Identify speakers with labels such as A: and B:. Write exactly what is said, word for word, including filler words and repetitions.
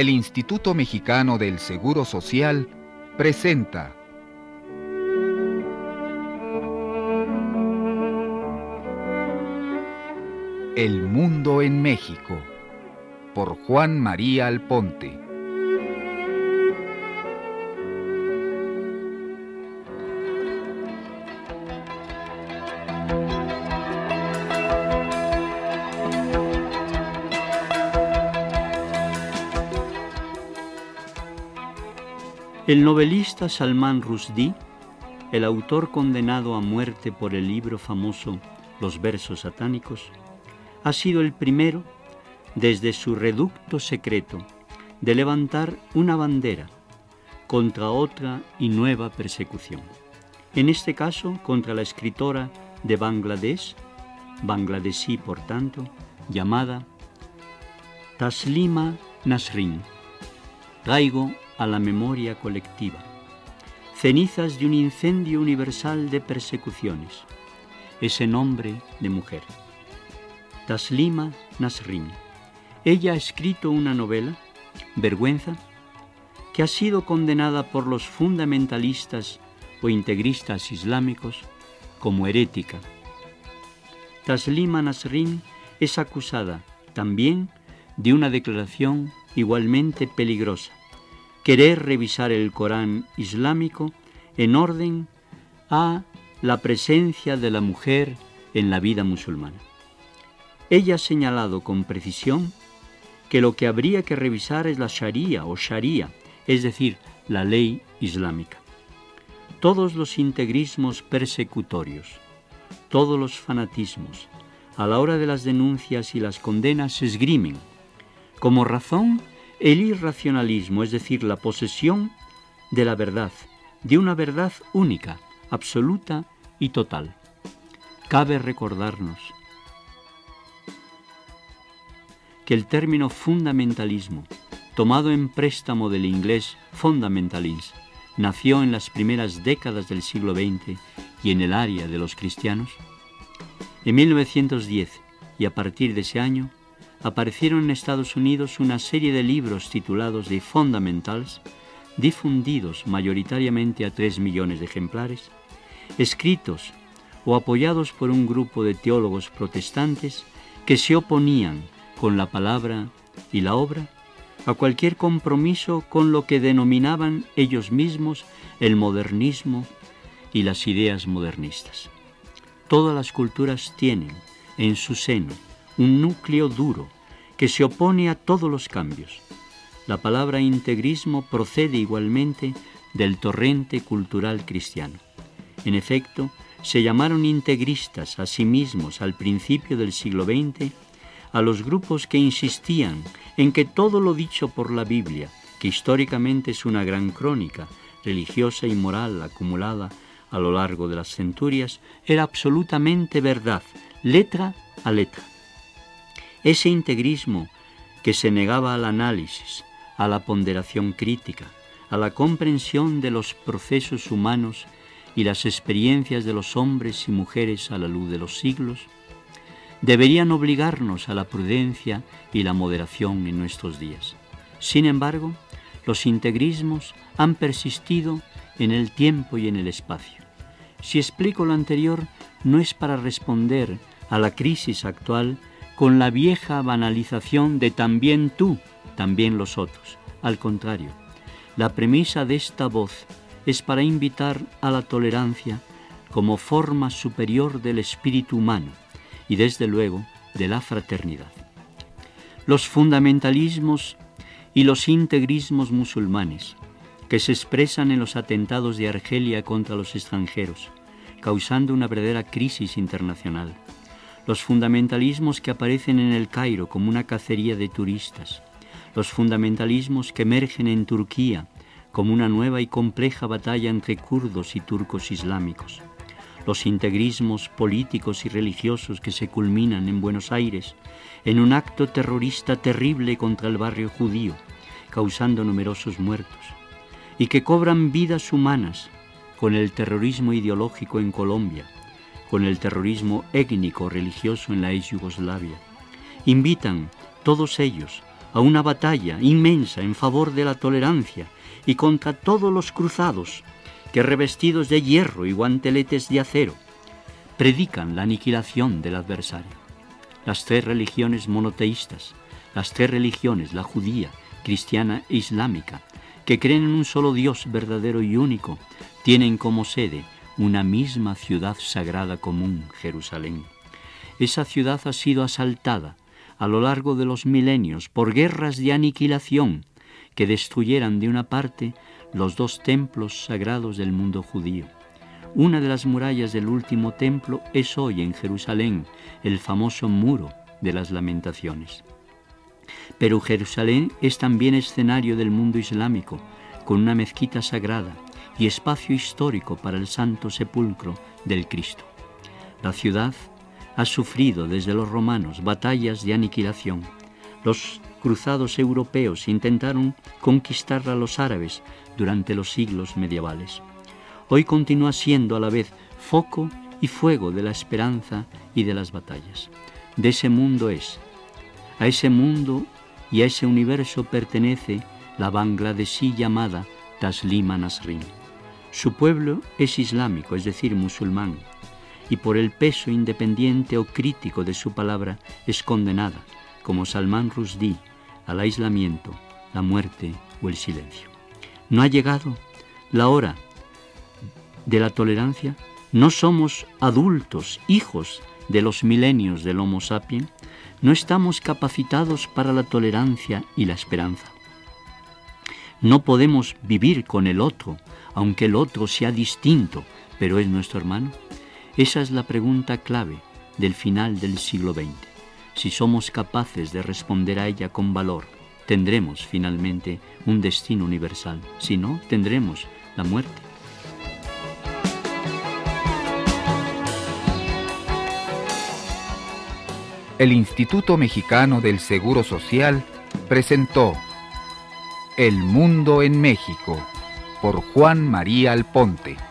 A: el Instituto Mexicano del Seguro Social presenta El Mundo en México, por Juan María Alponte.
B: El novelista Salman Rushdie, el autor condenado a muerte por el libro famoso Los versos satánicos, ha sido el primero, desde su reducto secreto, de levantar una bandera contra otra y nueva persecución. En este caso, contra la escritora de Bangladesh, bangladesí por tanto, llamada Taslima Nasrin. Traigo a la memoria colectiva cenizas de un incendio universal de persecuciones, ese nombre de mujer. Taslima Nasrin. Ella ha escrito una novela, Vergüenza, que ha sido condenada por los fundamentalistas o integristas islámicos como herética. Taslima Nasrin es acusada también de una declaración igualmente peligrosa: querer revisar el Corán islámico en orden a la presencia de la mujer en la vida musulmana. Ella ha señalado con precisión que lo que habría que revisar es la Sharia o Sharia, es decir, la ley islámica. Todos los integrismos persecutorios, todos los fanatismos, a la hora de las denuncias y las condenas, se esgrimen como razón el irracionalismo, es decir, la posesión de la verdad, de una verdad única, absoluta y total. Cabe recordarnos que el término fundamentalismo, tomado en préstamo del inglés fundamentalism, nació en las primeras décadas del siglo veinte y en el área de los cristianos. En mil novecientos diez, y a partir de ese año, aparecieron en Estados Unidos una serie de libros titulados The Fundamentals, difundidos mayoritariamente a tres millones de ejemplares, escritos o apoyados por un grupo de teólogos protestantes que se oponían con la palabra y la obra a cualquier compromiso con lo que denominaban ellos mismos el modernismo y las ideas modernistas. Todas las culturas tienen en su seno un núcleo duro que se opone a todos los cambios. La palabra integrismo procede igualmente del torrente cultural cristiano. En efecto, se llamaron integristas a sí mismos al principio del siglo veinte a los grupos que insistían en que todo lo dicho por la Biblia, que históricamente es una gran crónica religiosa y moral acumulada a lo largo de las centurias, era absolutamente verdad, letra a letra. Ese integrismo que se negaba al análisis, a la ponderación crítica, a la comprensión de los procesos humanos y las experiencias de los hombres y mujeres a la luz de los siglos, deberían obligarnos a la prudencia y la moderación en nuestros días. Sin embargo, los integrismos han persistido en el tiempo y en el espacio. Si explico lo anterior, no es para responder a la crisis actual con la vieja banalización de también tú, también los otros. Al contrario, la premisa de esta voz es para invitar a la tolerancia como forma superior del espíritu humano y, desde luego, de la fraternidad. Los fundamentalismos y los integrismos musulmanes, que se expresan en los atentados de Argelia contra los extranjeros, causando una verdadera crisis internacional. Los fundamentalismos que aparecen en el Cairo como una cacería de turistas. Los fundamentalismos que emergen en Turquía como una nueva y compleja batalla entre kurdos y turcos islámicos. Los integrismos políticos y religiosos que se culminan en Buenos Aires en un acto terrorista terrible contra el barrio judío, causando numerosos muertos, y que cobran vidas humanas con el terrorismo ideológico en Colombia, con el terrorismo étnico religioso en la ex Yugoslavia. Invitan, todos ellos, a una batalla inmensa en favor de la tolerancia y contra todos los cruzados que, revestidos de hierro y guanteletes de acero, predican la aniquilación del adversario. Las tres religiones monoteístas, las tres religiones, la judía, cristiana e islámica, que creen en un solo Dios verdadero y único, tienen como sede una misma ciudad sagrada común, Jerusalén. Esa ciudad ha sido asaltada a lo largo de los milenios por guerras de aniquilación que destruyeran de una parte los dos templos sagrados del mundo judío. Una de las murallas del último templo es hoy en Jerusalén el famoso Muro de las Lamentaciones. Pero Jerusalén es también escenario del mundo islámico, con una mezquita sagrada y espacio histórico para el Santo Sepulcro del Cristo. La ciudad ha sufrido desde los romanos batallas de aniquilación. Los cruzados europeos intentaron conquistar a los árabes durante los siglos medievales. Hoy continúa siendo a la vez foco y fuego de la esperanza y de las batallas. De ese mundo es. A ese mundo y a ese universo pertenece la bangladesí llamada Taslima Nasrin. Su pueblo es islámico, es decir, musulmán, y por el peso independiente o crítico de su palabra es condenada, como Salman Rushdie, al aislamiento, la muerte o el silencio. ¿No ha llegado la hora de la tolerancia? ¿No somos adultos, hijos de los milenios del Homo sapiens? ¿No estamos capacitados para la tolerancia y la esperanza? ¿No podemos vivir con el otro, aunque el otro sea distinto, pero es nuestro hermano? Esa es la pregunta clave del final del siglo veinte. Si somos capaces de responder a ella con valor, tendremos finalmente un destino universal. Si no, tendremos la muerte.
A: El Instituto Mexicano del Seguro Social presentó El Mundo en México, por Juan María Alponte.